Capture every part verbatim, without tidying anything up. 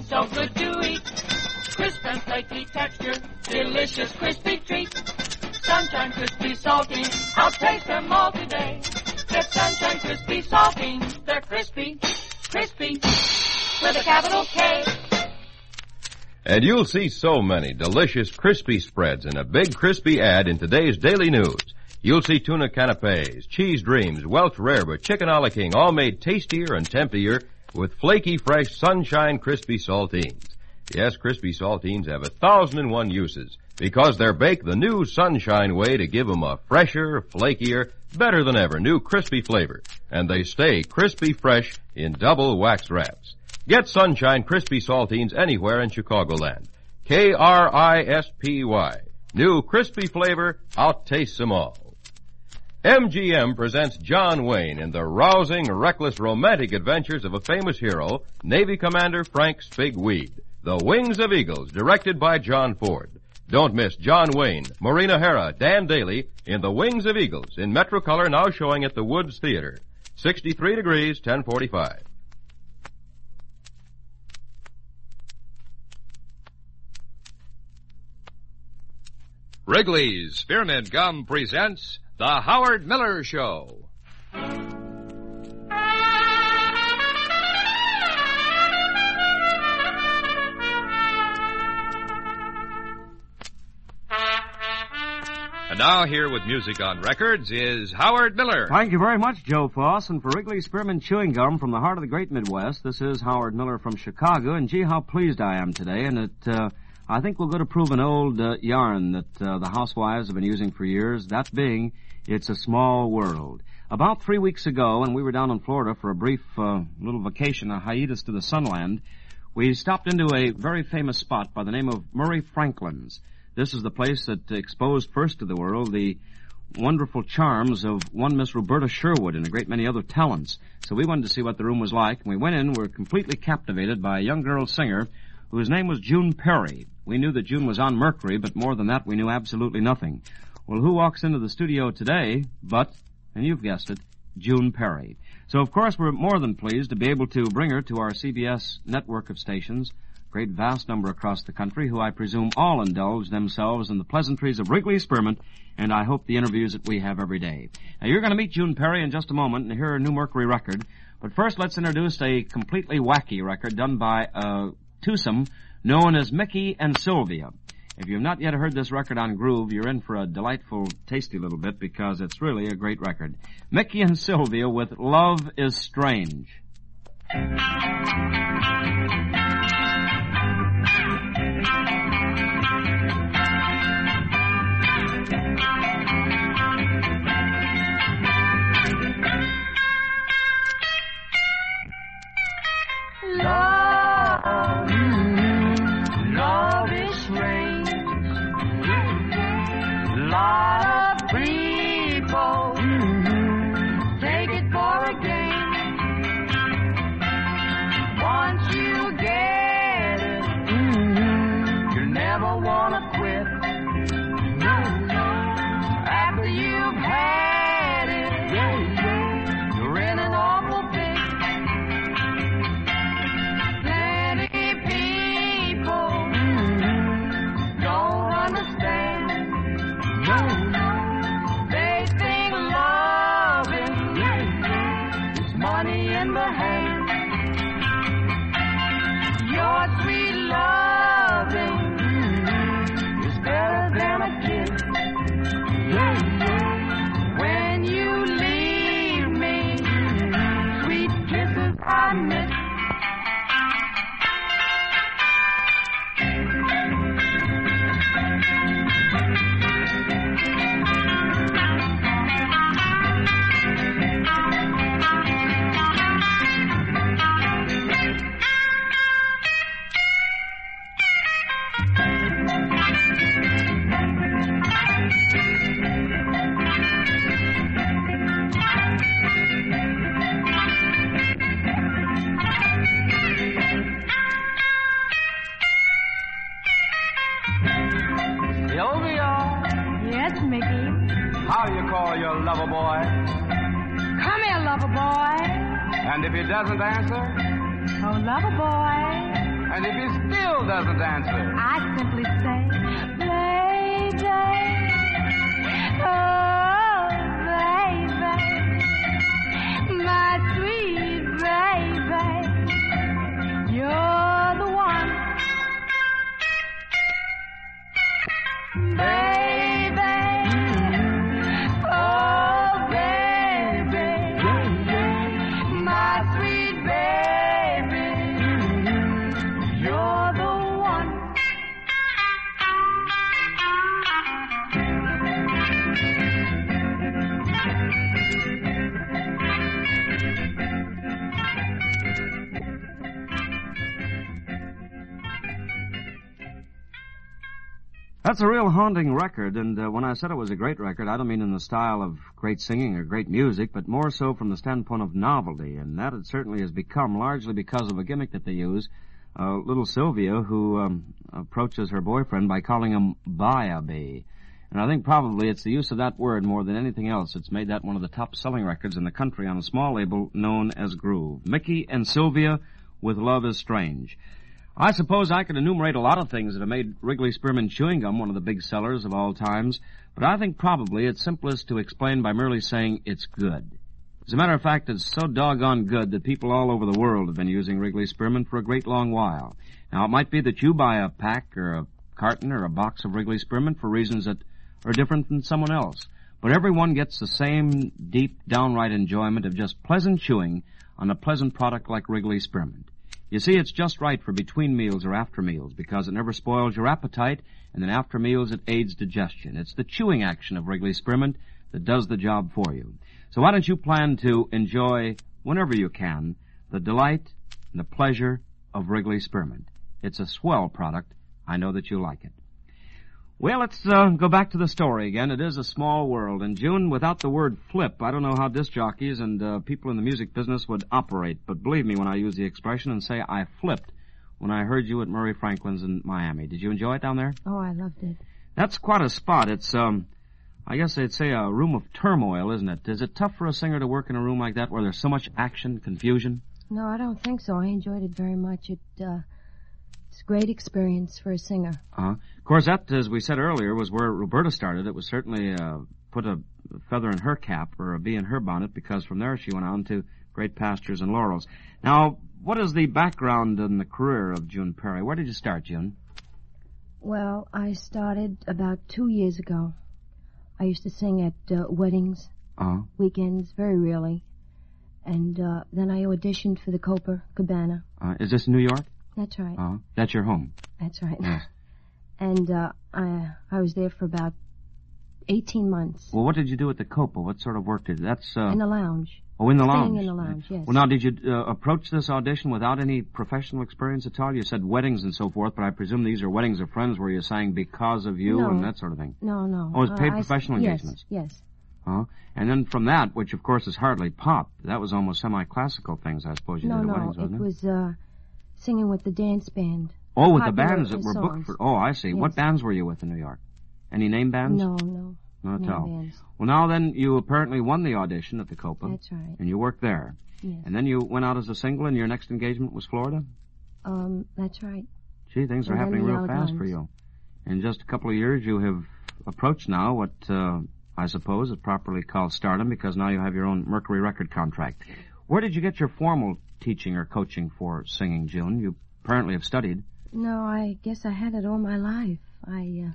so good to eat. Crisp and flaky texture, delicious crispy treat. Sunshine Crispy Saltines, I'll taste them all today. Get Sunshine Crispy Saltines, they're crispy, crispy, with a capital K. And you'll see so many delicious crispy spreads in a big crispy ad in today's Daily News. You'll see tuna canapes, cheese dreams, Welch rarebit, chicken a la king, all made tastier and temptier with flaky, fresh Sunshine Crispy Saltines. Yes, crispy saltines have a thousand and one uses because they're baked the new Sunshine way to give them a fresher, flakier, better than ever new crispy flavor. And they stay crispy fresh in double wax wraps. Get Sunshine Crispy Saltines anywhere in Chicagoland. K R I S P Y. New crispy flavor, I'll taste them all. M G M presents John Wayne in the rousing, reckless, romantic adventures of a famous hero, Navy Commander Frank Spigweed. The Wings of Eagles, directed by John Ford. Don't miss John Wayne, Maureen O'Hara, Dan Daly in The Wings of Eagles in Metrocolor, now showing at the Woods Theater. sixty-three degrees, ten forty-five. Wrigley's Spearmint Gum presents The Howard Miller Show. And now here with music on records is Howard Miller. Thank you very much, Joe Foss. And for Wrigley's Spearmint Chewing Gum from the heart of the great Midwest, this is Howard Miller from Chicago. And gee, how pleased I am today. And it, uh, I think we're going to prove an old uh, yarn that uh, the housewives have been using for years, that being, it's a small world. About three weeks ago, when we were down in Florida for a brief uh, little vacation, a hiatus to the Sunland, we stopped into a very famous spot by the name of Murray Franklin's. This is the place that exposed first to the world the wonderful charms of one Miss Roberta Sherwood and a great many other talents. So we wanted to see what the room was like, and we went in and were completely captivated by a young girl singer whose name was June Perry. We knew that June was on Mercury, but more than that, we knew absolutely nothing. Well, who walks into the studio today but, and you've guessed it, June Perry. So, of course, we're more than pleased to be able to bring her to our C B S network of stations, great vast number across the country, who I presume all indulge themselves in the pleasantries of Wrigley's Spearmint, and I hope the interviews that we have every day. Now, you're going to meet June Perry in just a moment and hear her new Mercury record, but first let's introduce a completely wacky record done by a twosome known as Mickey and Sylvia. If you've not yet heard this record on Groove, you're in for a delightful, tasty little bit because it's really a great record. Mickey and Sylvia with Love is Strange. Love, love is strange. Lot of people take it for a game. Once you get it, you never want to quit. After you've had it, you're in an awful fix. Plenty people don't understand. They think loving is money in the hand. Your sweet loving is better than a kiss. When you leave me, sweet kisses I miss. Yes, Mickey. How do you call your lover boy? Come here, lover boy. And if he doesn't answer? Oh, lover boy. And if he still doesn't answer, I simply say, baby, oh, baby, my sweet baby, you're the one. Baby, oh, baby, my sweet baby, you're the one. That's a real haunting record, and uh, when I said it was a great record, I don't mean in the style of great singing or great music, but more so from the standpoint of novelty, and that it certainly has become largely because of a gimmick that they use. Uh, little Sylvia, who um, approaches her boyfriend by calling him Bia-bee. And I think probably it's the use of that word more than anything else. It's made that one of the top-selling records in the country on a small label known as Groove. Mickey and Sylvia with Love is Strange. I suppose I could enumerate a lot of things that have made Wrigley Spearmint Chewing Gum one of the big sellers of all times, but I think probably it's simplest to explain by merely saying it's good. As a matter of fact, it's so doggone good that people all over the world have been using Wrigley Spearmint for a great long while. Now, it might be that you buy a pack or a carton or a box of Wrigley Spearmint for reasons that are different than someone else, but everyone gets the same deep, downright enjoyment of just pleasant chewing on a pleasant product like Wrigley Spearmint. You see, it's just right for between meals or after meals because it never spoils your appetite, and then after meals it aids digestion. It's the chewing action of Wrigley Spearmint that does the job for you. So why don't you plan to enjoy, whenever you can, the delight and the pleasure of Wrigley Spearmint. It's a swell product. I know that you like it. Well, let's uh, go back to the story again. It is a small world. And, June, without the word flip, I don't know how disc jockeys and uh, people in the music business would operate. But believe me when I use the expression and say I flipped when I heard you at Murray Franklin's in Miami. Did you enjoy it down there? Oh, I loved it. That's quite a spot. It's, um, I guess they'd say a room of turmoil, isn't it? Is it tough for a singer to work in a room like that where there's so much action, confusion? No, I don't think so. I enjoyed it very much. It, uh... It's a great experience for a singer. Uh-huh. Of course, that, as we said earlier, was where Roberta started. It was certainly uh, put a feather in her cap or a bee in her bonnet because from there she went on to great pastures and laurels. Now, what is the background in the career of June Perry? Where did you start, June? Well, I started about two years ago. I used to sing at uh, weddings, uh-huh. weekends, very rarely. And uh, then I auditioned for the Copa Cabana. Uh, is this New York? That's right. Uh-huh. That's your home? That's right. Yes. And uh, I, I was there for about eighteen months. Well, what did you do at the Copa? What sort of work did you? That's uh... In the lounge. Oh, in the lounge. Staying in the lounge, yes. Well, now, did you uh, approach this audition without any professional experience at all? You said weddings and so forth, but I presume these are weddings of friends where you sang Because of You no. and that sort of thing. No, no. Oh, it was paid uh, professional I, engagements? Yes, yes. Huh? And then from that, which of course is hardly pop, that was almost semi-classical things, I suppose you no, did at no, weddings, wasn't it? it? No, it was uh, singing with the dance band. Oh, with the Popular bands that were songs. booked for... Oh, I see. Yes. What bands were you with in New York? Any name bands? No, no. Not name at all. bands. Well, now then, you apparently won the audition at the Copa. That's right. And you worked there. Yes. And then you went out as a single, and your next engagement was Florida? Um, that's right. Gee, things are And then happening the real fast Alleghans. for you. In just a couple of years, you have approached now what uh, I suppose is properly called stardom, because now you have your own Mercury record contract. Where did you get your formal teaching or coaching for singing, June? You apparently have studied. No, I guess I had it all my life. I, uh,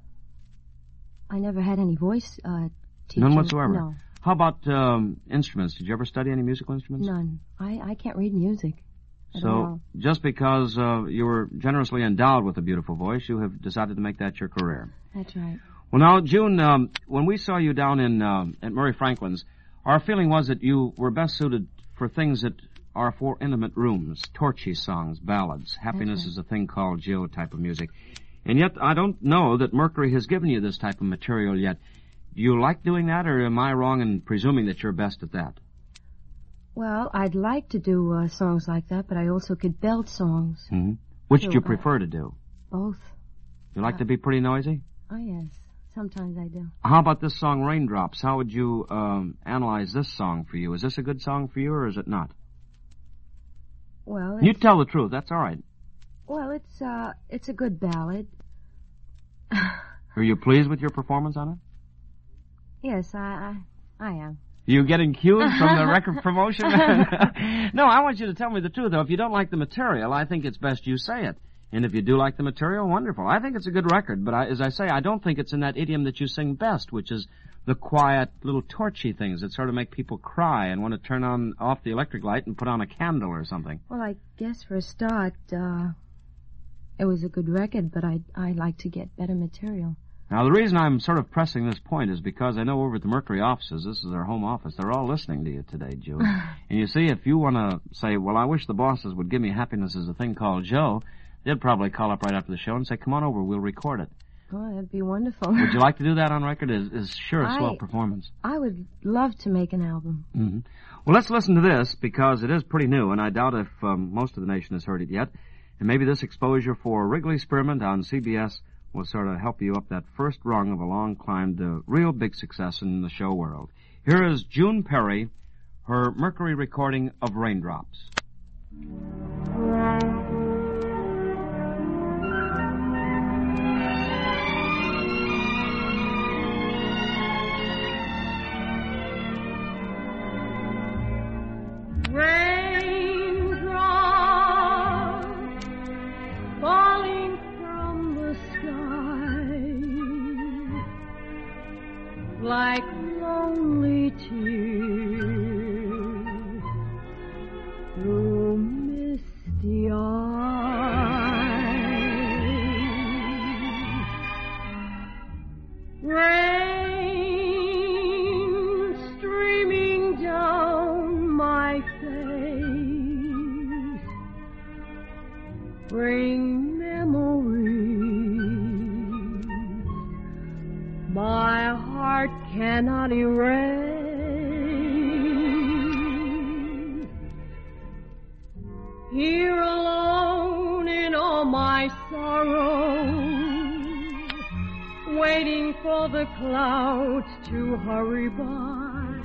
I never had any voice, uh, teaching. None whatsoever? No. How about um, instruments? Did you ever study any musical instruments? None. I, I can't read music. at So, all. just because uh, you were generously endowed with a beautiful voice, you have decided to make that your career. That's right. Well, now, June, um, when we saw you down in uh, at Murray Franklin's, our feeling was that you were best suited for things that are for intimate rooms, torchy songs, ballads. Happiness right. is a thing called Jill type of music. And yet, I don't know that Mercury has given you this type of material yet. Do you like doing that, or am I wrong in presuming that you're best at that? Well, I'd like to do uh, songs like that, but I also could belt songs. Mm-hmm. Which do Sure, you uh, prefer to do? Both. You like uh, to be pretty noisy? Oh, yes. Sometimes I do. How about this song, Raindrops? How would you um, analyze this song for you? Is this a good song for you, or is it not? Well, You it's, tell the truth. That's all right. Well, it's, uh, it's a good ballad. Are you pleased with your performance on it? Yes, I, I, I am. You getting cued from the record promotion? No, I want you to tell me the truth, though. If you don't like the material, I think it's best you say it. And if you do like the material, wonderful. I think it's a good record, but I, as I say, I don't think it's in that idiom that you sing best, which is the quiet, little torchy things that sort of make people cry and want to turn on off the electric light and put on a candle or something. Well, I guess for a start, uh, it was a good record, but I'd, I'd like to get better material. Now, the reason I'm sort of pressing this point is because I know over at the Mercury offices, this is their home office, they're all listening to you today, June. And you see, if you want to say, well, I wish the bosses would give me happiness as a thing called Joe, they'd probably call up right after the show and say, come on over, we'll record it. Oh, that'd be wonderful. Would you like to do that on record? It's, it's sure a I, swell performance. I would love to make an album. Mm-hmm. Well, let's listen to this, because it is pretty new, and I doubt if um, most of the nation has heard it yet. And maybe this exposure for Wrigley Spearmint on C B S will sort of help you up that first rung of a long climb to real big success in the show world. Here is June Perry, her Mercury recording of Raindrops. Like lonely tears through misty eyes, rain streaming down my face, bring memories my heart cannot erase. Here alone in all my sorrow, waiting for the clouds to hurry by,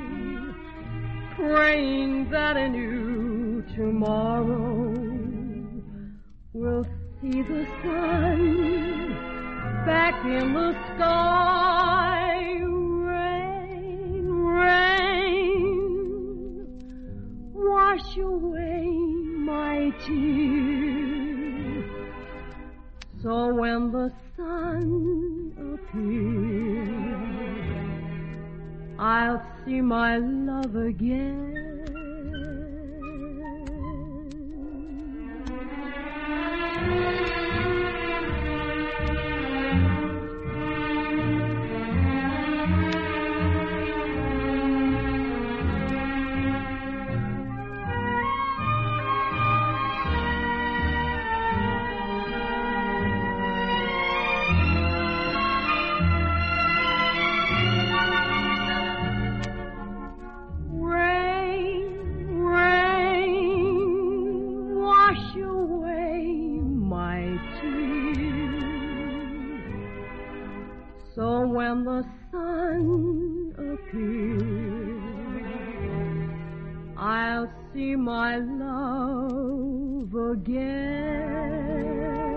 praying that a new tomorrow will see the sun back in the sky. Rain, rain, wash away my tears, so when the sun appears, I'll see my love again. So when the sun appears, I'll see my love again.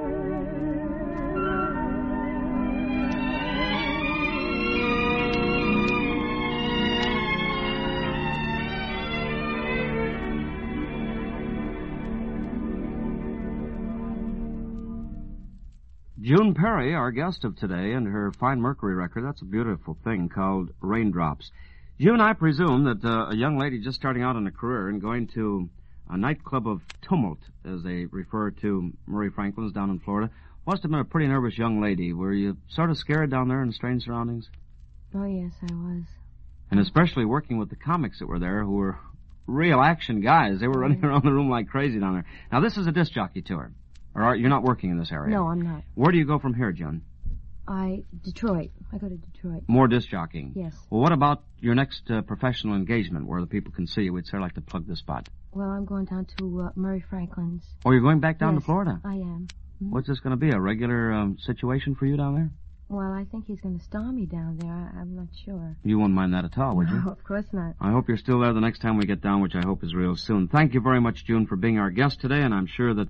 June Perry, our guest of today, and her fine Mercury record, that's a beautiful thing called Raindrops. June, I presume that uh, a young lady just starting out in a career and going to a nightclub of tumult, as they refer to Murray Franklin's down in Florida, must have been a pretty nervous young lady. Were you sort of scared down there in strange surroundings? Oh, yes, I was. And especially working with the comics that were there, who were real action guys. They were running around the room like crazy down there. Now, this is a disc jockey tour. Or are, you're not working in this area? No, I'm not. Where do you go from here, June? I, Detroit. I go to Detroit. More disc jockeying? Yes. Well, what about your next uh, professional engagement where the people can see you? We'd sort of like to plug the spot. Well, I'm going down to uh, Murray Franklin's. Oh, you're going back down yes, to Florida? I am. Mm-hmm. What's this going to be, a regular um, situation for you down there? Well, I think he's going to star me down there. I, I'm not sure. You wouldn't mind that at all, would you? No, of course not. I hope you're still there the next time we get down, which I hope is real soon. Thank you very much, June, for being our guest today, and I'm sure that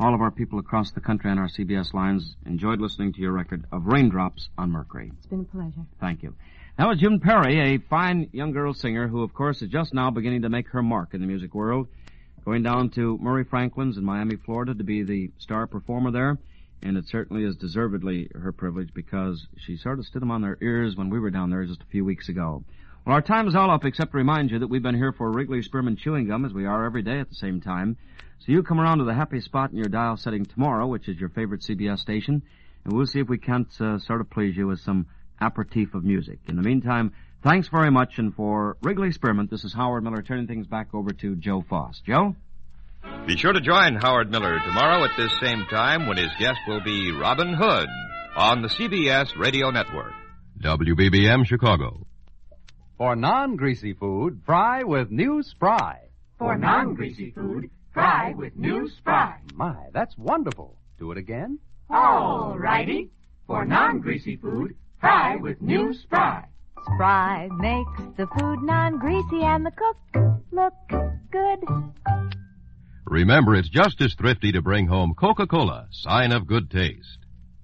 all of our people across the country on our C B S lines enjoyed listening to your record of Raindrops on Mercury. It's been a pleasure. Thank you. That was June Perry, a fine young girl singer who, of course, is just now beginning to make her mark in the music world, going down to Murray Franklin's in Miami, Florida, to be the star performer there. And it certainly is deservedly her privilege because she sort of stood them on their ears when we were down there just a few weeks ago. Well, our time is all up, except to remind you that we've been here for Wrigley Spearmint Chewing Gum, as we are every day at the same time. So you come around to the happy spot in your dial setting tomorrow, which is your favorite C B S station, and we'll see if we can't uh, sort of please you with some aperitif of music. In the meantime, thanks very much, and for Wrigley Spearmint, this is Howard Miller turning things back over to Joe Foss. Joe? Be sure to join Howard Miller tomorrow at this same time when his guest will be Robin Hood on the C B S Radio Network. W B B M Chicago. For non-greasy food, fry with new Spry. For non-greasy food, fry with new Spry. My, that's wonderful. Do it again. All righty. For non-greasy food, fry with new Spry. Spry makes the food non-greasy and the cook look good. Remember, it's just as thrifty to bring home Coca-Cola, sign of good taste.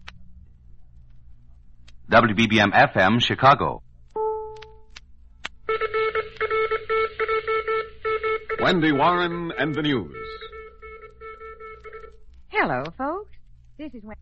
W B B M F M, Chicago. Wendy Warren and the News. Hello, folks. This is Wendy.